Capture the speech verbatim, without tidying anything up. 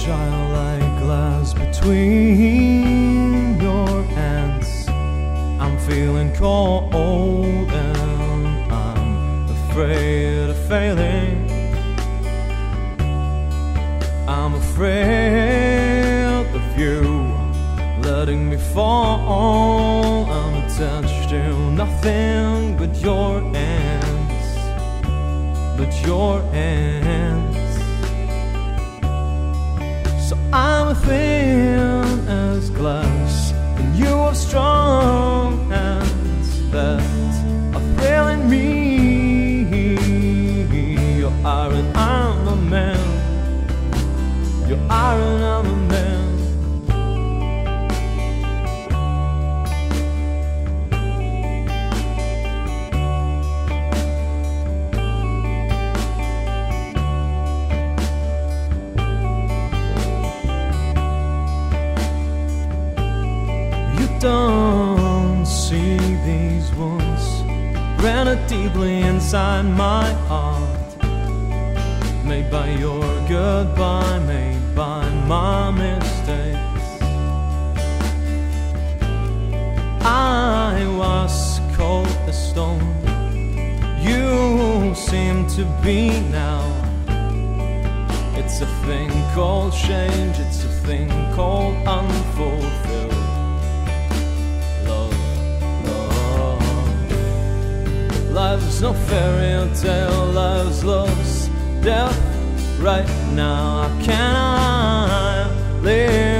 childlike glass between your hands. I'm feeling cold and I'm afraid of failing. I'm afraid of you letting me fall unattached to nothing but your hands, but your hands. So I'm thin as glass and you have strong hands that are thrilling me. You're iron, I'm a man. You're iron, I'm a man. Don't see these wounds granted deeply inside my heart, made by your goodbye, made by my mistakes. I was cold as stone, you seem to be now. It's a thing called change, it's a thing called unfulfilled. Life's no fairy tale, life's love's death. Right now I cannot live.